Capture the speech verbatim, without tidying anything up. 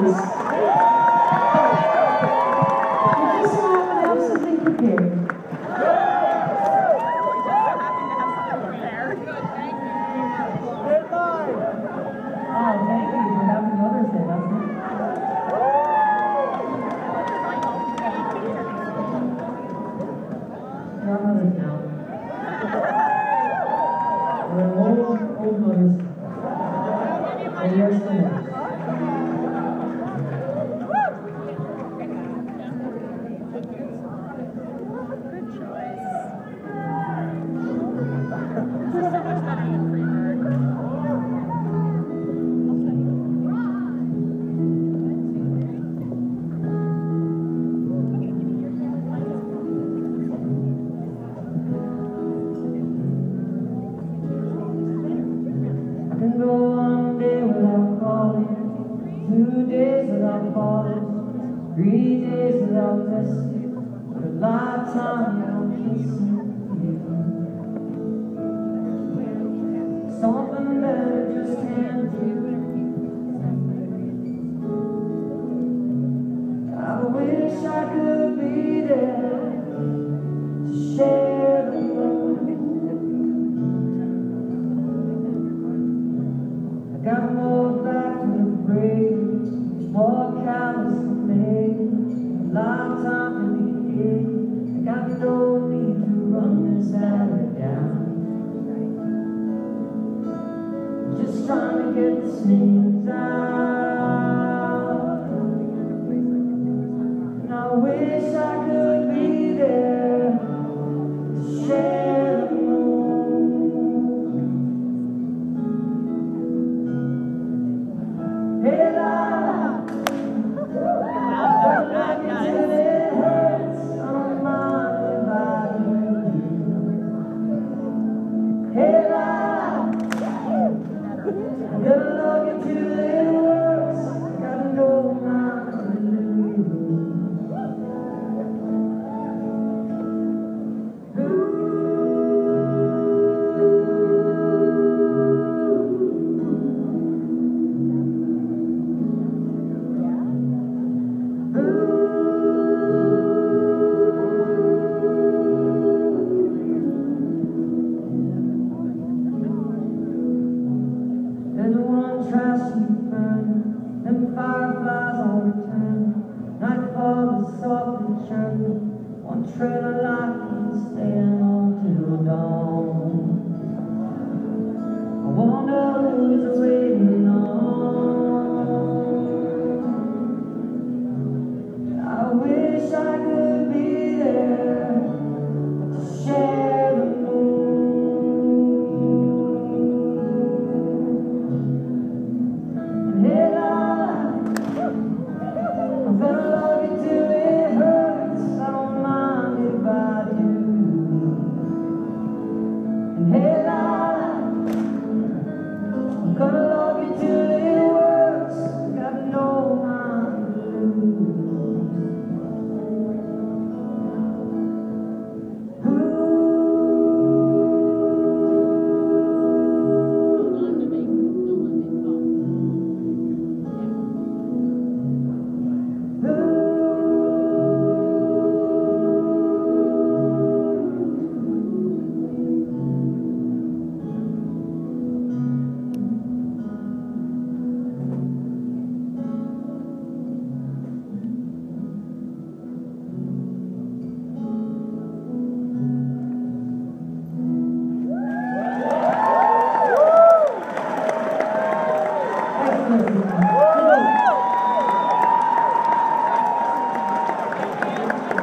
please. We just so happen to have something prepared. Oh, thank you for having Mother's Day. That's nice. We're mothers now. We're old, old mothers. And you're still mothers. Good choice. I can go one day without calling, two days without calling, three days without messaging, but a lifetime without kissing you. Something better just can't do. I wish I could be there to share the moment. I gotta walk back to the grave, more callous than me, a lifetime to be here. I got no need to run this matter down. Just trying to get the sneeze out. And I wish I could be there to share the moon. Hey, Lala, don't like it till it hurts. I don't mind if I do. Hey, Lala, I'm gonna love you till it works. Gotta know not to lose. There's one trash heap burning, them fireflies all return. Nightfall is softly churning, one trail of light can stand.